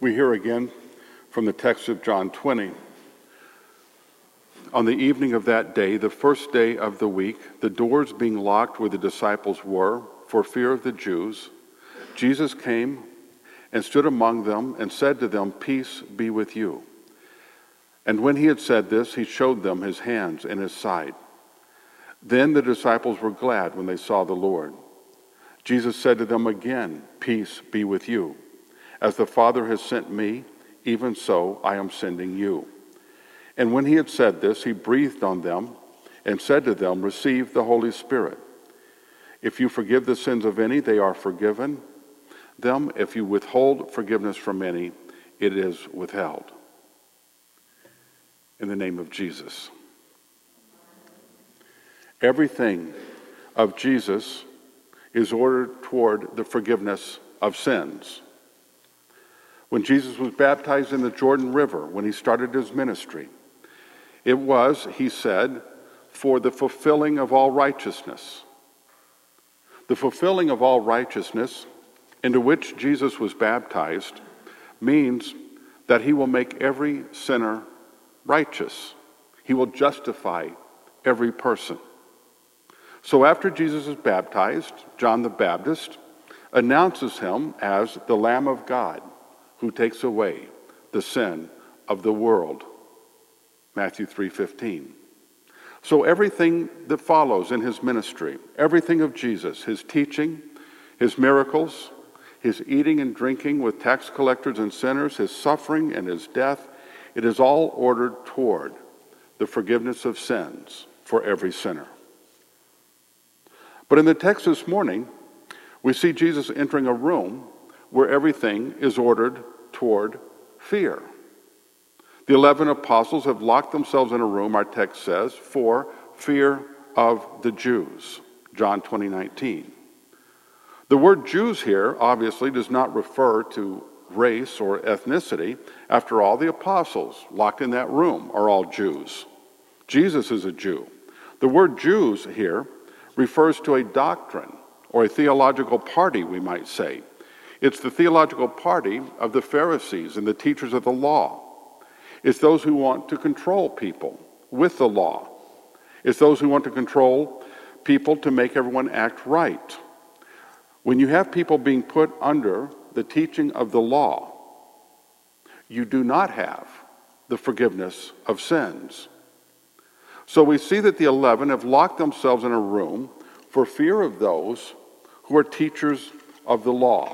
We hear again from the text of John 20. On the evening of that day, the first day of the week, the doors being locked where the disciples were, for fear of the Jews, Jesus came and stood among them and said to them, "Peace be with you." And when he had said this, he showed them his hands and his side. Then the disciples were glad when they saw the Lord. Jesus said to them again, "Peace be with you. As the Father has sent me, even so I am sending you." And when he had said this, he breathed on them and said to them, "Receive the Holy Spirit. If you forgive the sins of any, they are forgiven them. If you withhold forgiveness from any, it is withheld." In the name of Jesus. Everything of Jesus is ordered toward the forgiveness of sins. When Jesus was baptized in the Jordan River, when he started his ministry, it was, he said, for the fulfilling of all righteousness. The fulfilling of all righteousness into which Jesus was baptized means that he will make every sinner righteous. He will justify every person. So after Jesus is baptized, John the Baptist announces him as the Lamb of God who takes away the sin of the world. Matthew 3:15. So everything that follows in his ministry, everything of Jesus, his teaching, his miracles, his eating and drinking with tax collectors and sinners, his suffering and his death, it is all ordered toward the forgiveness of sins for every sinner. But in the text this morning, we see Jesus entering a room where everything is ordered toward fear. The 11 apostles have locked themselves in a room, our text says, for fear of the Jews. John 20:19. The word Jews here obviously does not refer to race or ethnicity. After all, the apostles locked in that room are all Jews. Jesus is a Jew. The word Jews here refers to a doctrine or a theological party, we might say. It's the theological party of the Pharisees and the teachers of the law. It's those who want to control people with the law. It's those who want to control people to make everyone act right. When you have people being put under the teaching of the law, you do not have the forgiveness of sins. So we see that the 11 have locked themselves in a room for fear of those who are teachers of the law.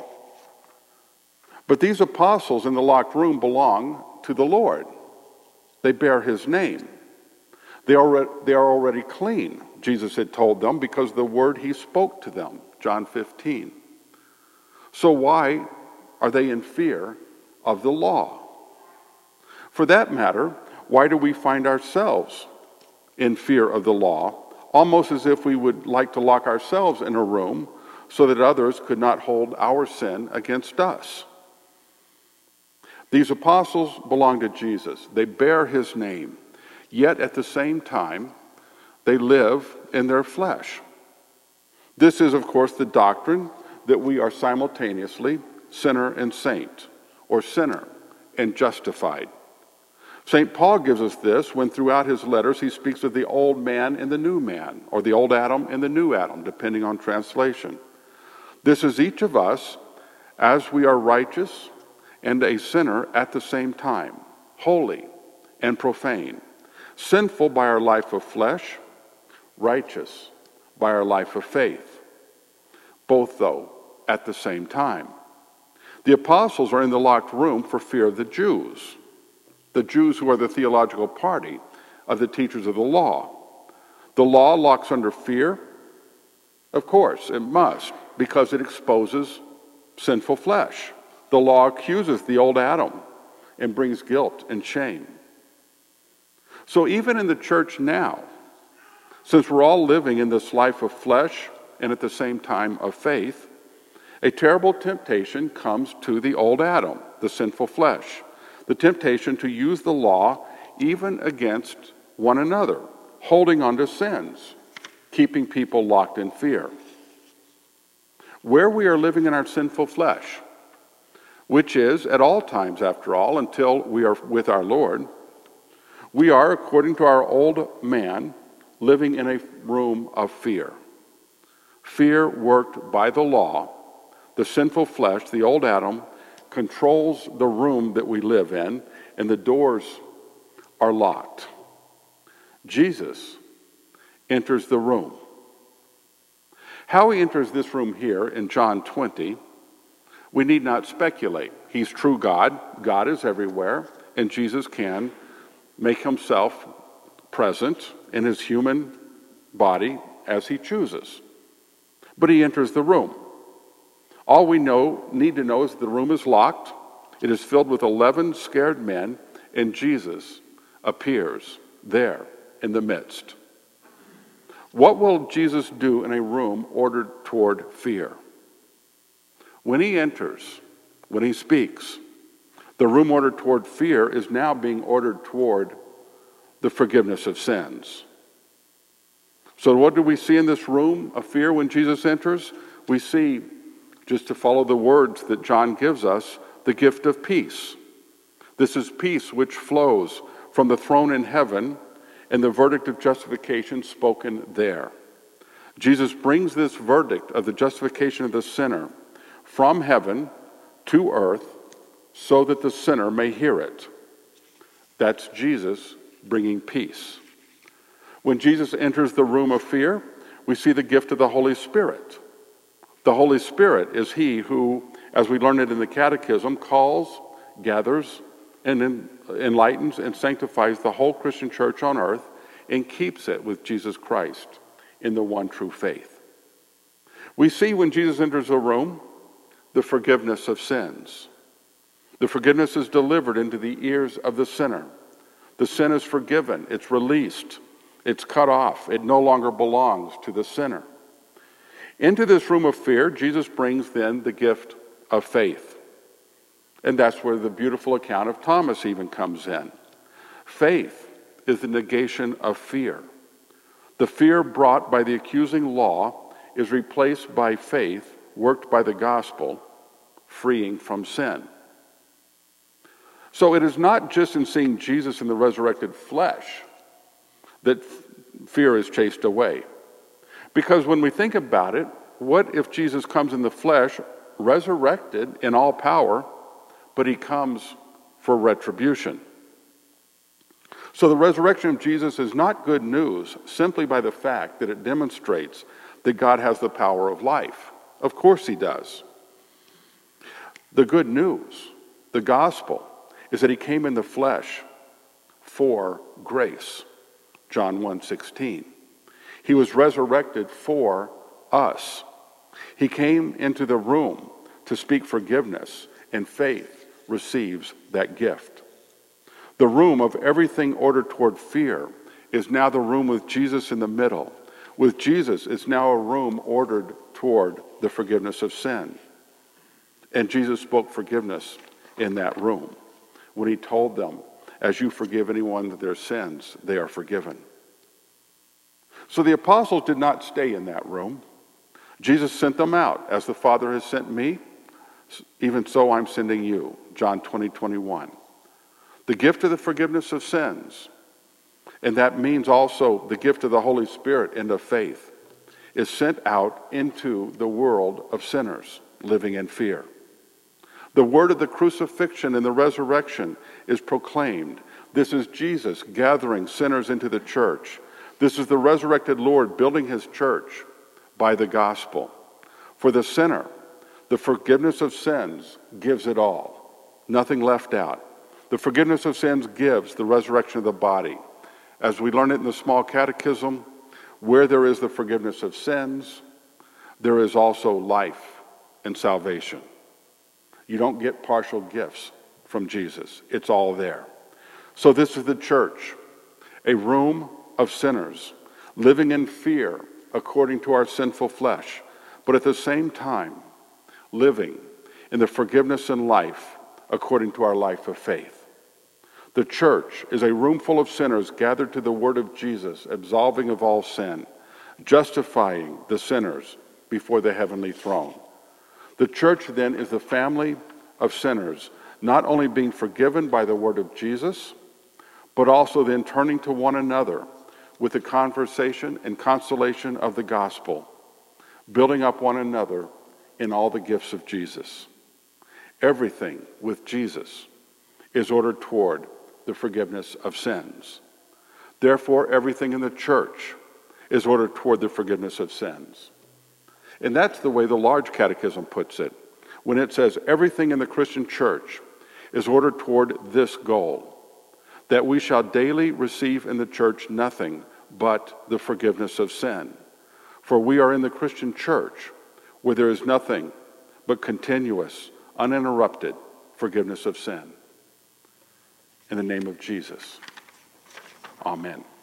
But these apostles in the locked room belong to the Lord. They bear his name. They are already clean, Jesus had told them, because of the word he spoke to them, John 15. So why are they in fear of the law? For that matter, why do we find ourselves in fear of the law, almost as if we would like to lock ourselves in a room so that others could not hold our sin against us? These apostles belong to Jesus. They bear his name, yet at the same time, they live in their flesh. This is, of course, the doctrine that we are simultaneously sinner and saint, or sinner and justified. St. Paul gives us this when throughout his letters he speaks of the old man and the new man, or the old Adam and the new Adam, depending on translation. This is each of us as we are righteous and a sinner at the same time, holy and profane, sinful by our life of flesh, righteous by our life of faith, both though at the same time. The apostles are in the locked room for fear of the Jews who are the theological party of the teachers of the law. The law locks under fear. Of course, it must, because it exposes sinful flesh. The law accuses the old Adam and brings guilt and shame. So even in the church now, since we're all living in this life of flesh and at the same time of faith, a terrible temptation comes to the old Adam, the sinful flesh. The temptation to use the law even against one another, holding on to sins, keeping people locked in fear. Where we are living in our sinful flesh, which is at all times, after all, until we are with our Lord, we are, according to our old man, living in a room of fear. Fear worked by the law, the sinful flesh, the old Adam, controls the room that we live in, and the doors are locked. Jesus enters the room. How he enters this room here in John 20, we need not speculate. He's true God. God is everywhere, and Jesus can make himself present in his human body as he chooses. But he enters the room. All we need to know is the room is locked. It is filled with 11 scared men, and Jesus appears there in the midst. What will Jesus do in a room ordered toward fear? When he enters, when he speaks, the room ordered toward fear is now being ordered toward the forgiveness of sins. So what do we see in this room of fear when Jesus enters? We see, just to follow the words that John gives us, the gift of peace. This is peace which flows from the throne in heaven and the verdict of justification spoken there. Jesus brings this verdict of the justification of the sinner from heaven to earth so that the sinner may hear it. That's Jesus bringing peace. When Jesus enters the room of fear, we see the gift of the Holy Spirit. The Holy Spirit is he who, as we learn it in the Catechism, calls, gathers, and enlightens and sanctifies the whole Christian church on earth and keeps it with Jesus Christ in the one true faith. We see when Jesus enters a room, the forgiveness of sins. The forgiveness is delivered into the ears of the sinner. The sin is forgiven. It's released. It's cut off. It no longer belongs to the sinner. Into this room of fear, Jesus brings then the gift of faith. And that's where the beautiful account of Thomas even comes in. Faith is the negation of fear. The fear brought by the accusing law is replaced by faith worked by the gospel, freeing from sin. So it is not just in seeing Jesus in the resurrected flesh that fear is chased away. Because when we think about it, what if Jesus comes in the flesh, resurrected in all power, but he comes for retribution? So the resurrection of Jesus is not good news simply by the fact that it demonstrates that God has the power of life. Of course he does. The good news, the gospel, is that he came in the flesh for grace. John 1:16. He was resurrected for us. He came into the room to speak forgiveness, and faith receives that gift. The room of everything ordered toward fear is now the room with Jesus in the middle. With Jesus, it's now a room ordered toward the forgiveness of sin. And Jesus spoke forgiveness in that room when he told them, as you forgive anyone their sins, they are forgiven. So the apostles did not stay in that room. Jesus sent them out. As the Father has sent me, even so I'm sending you. John 20:21. The gift of the forgiveness of sins, and that means also the gift of the Holy Spirit and of faith, is sent out into the world of sinners living in fear. The word of the crucifixion and the resurrection is proclaimed. This is Jesus gathering sinners into the church. This is the resurrected Lord building his church by the gospel. For the sinner, the forgiveness of sins gives it all. Nothing left out. The forgiveness of sins gives the resurrection of the body. As we learn it in the small catechism, where there is the forgiveness of sins, there is also life and salvation. You don't get partial gifts from Jesus. It's all there. So this is the church, a room of sinners living in fear according to our sinful flesh, but at the same time living in the forgiveness and life according to our life of faith. The church is a room full of sinners gathered to the word of Jesus, absolving of all sin, justifying the sinners before the heavenly throne. The church then is the family of sinners, not only being forgiven by the word of Jesus, but also then turning to one another with the conversation and consolation of the gospel, building up one another in all the gifts of Jesus. Everything with Jesus is ordered toward the forgiveness of sins. Therefore, everything in the church is ordered toward the forgiveness of sins. And that's the way the Large Catechism puts it, when it says everything in the Christian church is ordered toward this goal, that we shall daily receive in the church nothing but the forgiveness of sin. For we are in the Christian church, where there is nothing but continuous, uninterrupted forgiveness of sin. In the name of Jesus, amen.